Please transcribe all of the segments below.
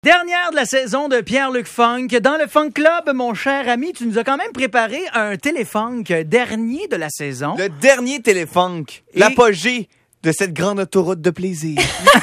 Dernière de la saison de Pierre-Luc Funk. Dans le Funk Club, mon cher ami, tu nous as quand même préparé un téléfunk dernier de la saison. Le dernier téléfunk. L'apogée de cette grande autoroute de plaisir.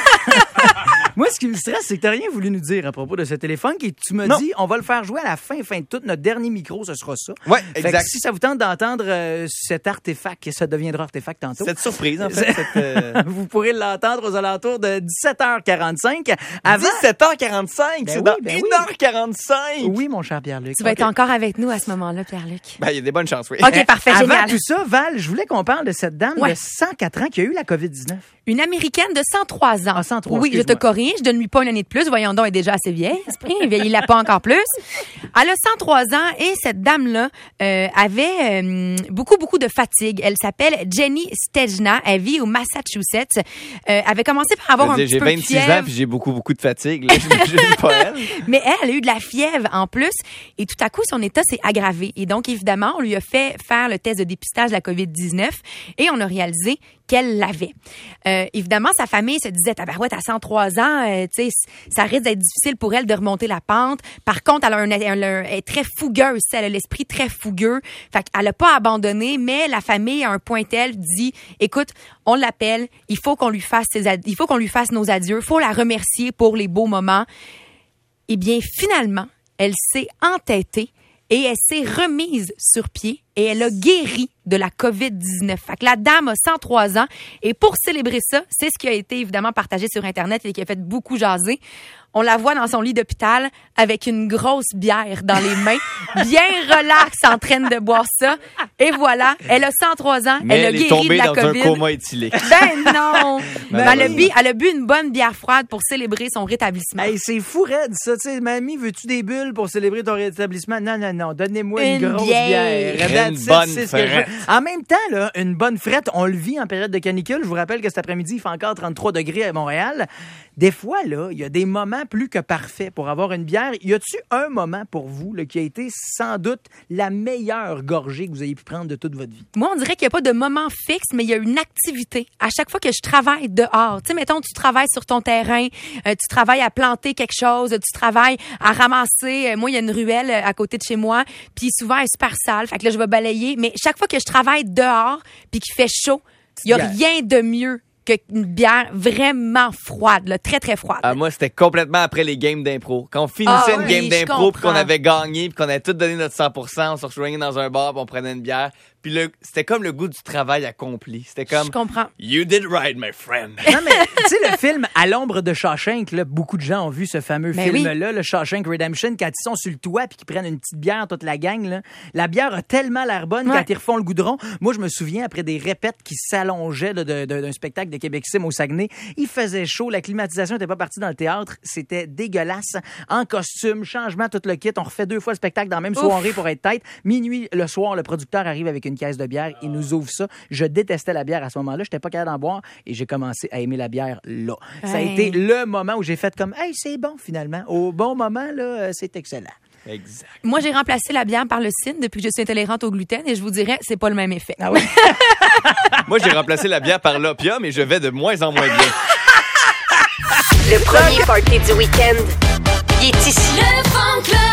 Moi, ce qui me stresse, c'est que tu n'as rien voulu nous dire à propos de ce téléphone et tu m'as dit, on va le faire jouer à la fin de tout. Notre dernier micro, ce sera ça. Ouais, fait exact. Que si ça vous tente d'entendre cet artefact, ça deviendra artefact tantôt. Cette surprise, en fait. Vous pourrez l'entendre aux alentours de 17h45. Avant... 17h45? Ben c'est dans oui. 1h45! Oui, mon cher Pierre-Luc. Tu vas être encore avec nous à ce moment-là, Pierre-Luc. Ben, il y a des bonnes chances, oui. OK, parfait, Avant génial. tout ça, Val, je voulais qu'on parle de cette dame Ouais. de 104 ans qui a eu la COVID-19. Une Américaine de 103 ans. Ah, 103, oui, je te excuse-moi. corrige. Donne-lui pas une année de plus. Voyons donc, elle est déjà assez vieille. Vieillit-la pas encore plus. Elle a 103 ans et cette dame-là avait beaucoup de fatigue. Elle s'appelle Jenny Stejna. Elle vit au Massachusetts. Avait commencé par avoir un petit J'ai peu de 26 fièvre. ans puis j'ai beaucoup de fatigue. Là, j'imagine pas elle. Mais elle a eu de la fièvre en plus et tout à coup, son état s'est aggravé. Et donc, évidemment, on lui a fait faire le test de dépistage de la COVID-19 et on a réalisé qu'elle l'avait. Évidemment, sa famille se disait, tabarouette, à 103 ans, tu sais, ça risque d'être difficile pour elle de remonter la pente. Par contre, elle est très fougueuse, elle a l'esprit très fougueux. Fait qu'elle a pas abandonné, mais la famille, à un point tel, dit, écoute, on l'appelle, il faut qu'on lui fasse nos adieux, faut la remercier pour les beaux moments. Eh bien, finalement, elle s'est entêtée et elle s'est remise sur pied et elle a guéri de la COVID-19. Fait que la dame a 103 ans et pour célébrer ça, c'est ce qui a été évidemment partagé sur Internet et qui a fait beaucoup jaser. On la voit dans son lit d'hôpital avec une grosse bière dans les mains, bien relax, en train de boire ça. Et voilà, elle a 103 ans, Mais Eh, elle a elle est guéri tombée de la dans COVID. un coma éthylique. Ben non! Mais Malheureusement. elle a bu une bonne bière froide pour célébrer son rétablissement. Hey, c'est fou raide, ça. Tu sais, mamie, veux-tu des bulles pour célébrer ton rétablissement? Non. Donnez-moi une grosse bière. Une That's it, bonne c'est ce que je veux. frette. En même temps, là, une bonne frette, on le vit en période de canicule. Je vous rappelle que cet après-midi, il fait encore 33 degrés à Montréal. Des fois, là, il y a des moments plus que parfaits pour avoir une bière. Y a-tu un moment pour vous là, qui a été sans doute la meilleure gorgée que vous ayez pu prendre de toute votre vie? Moi, on dirait qu'il n'y a pas de moment fixe, mais il y a une activité. À chaque fois que je travaille dehors, tu sais, mettons, tu travailles sur ton terrain, tu travailles à planter quelque chose, tu travailles à ramasser. Moi, il y a une ruelle à côté de chez moi, puis souvent, elle est super sale. Fait que là, je vais balayer. Mais chaque fois que je travaille dehors, puis qu'il fait chaud, il n'y a rien de mieux qu'une bière vraiment froide, là, très, très froide. Ah, moi, c'était complètement après les games d'impro. Quand on finissait une game je d'impro puis qu'on comprends. avait gagné puis qu'on avait tout donné notre 100%, on se rejoignait dans un bar puis on prenait une bière. Puis c'était comme le goût du travail accompli. C'était comme... Je comprends. You did right, my friend. Non, mais tu sais, le film À l'ombre de Shawshank, là, beaucoup de gens ont vu ce fameux Ben film-là, le Shawshank Redemption, quand ils sont sur le toit puis qu'ils prennent une petite bière, toute la gang. Là. La bière a tellement l'air bonne Ouais. quand ils refont le goudron. Moi, je me souviens, après des répètes qui s'allongeaient là, d'un spectacle de Québec Sim au Saguenay, il faisait chaud, la climatisation n'était pas partie dans le théâtre, c'était dégueulasse. En costume, changement, tout le kit. On refait 2 fois le spectacle dans la même soirée pour être tête. Minuit, le soir, le producteur arrive avec une caisse de bière. Il nous ouvre ça. Je détestais la bière à ce moment-là. J'étais pas capable d'en boire et j'ai commencé à aimer la bière là. Ça a Ouais. été le moment où j'ai fait comme, hey, c'est bon finalement. Au bon moment, là, c'est excellent. Exact. Moi, j'ai remplacé la bière par le cidre depuis que je suis intolérante au gluten et je vous dirais, c'est pas le même effet. Ah oui? Moi, j'ai remplacé la bière par l'opium et je vais de moins en moins bien. Le premier party du week-end, il est ici. Le Funk Club.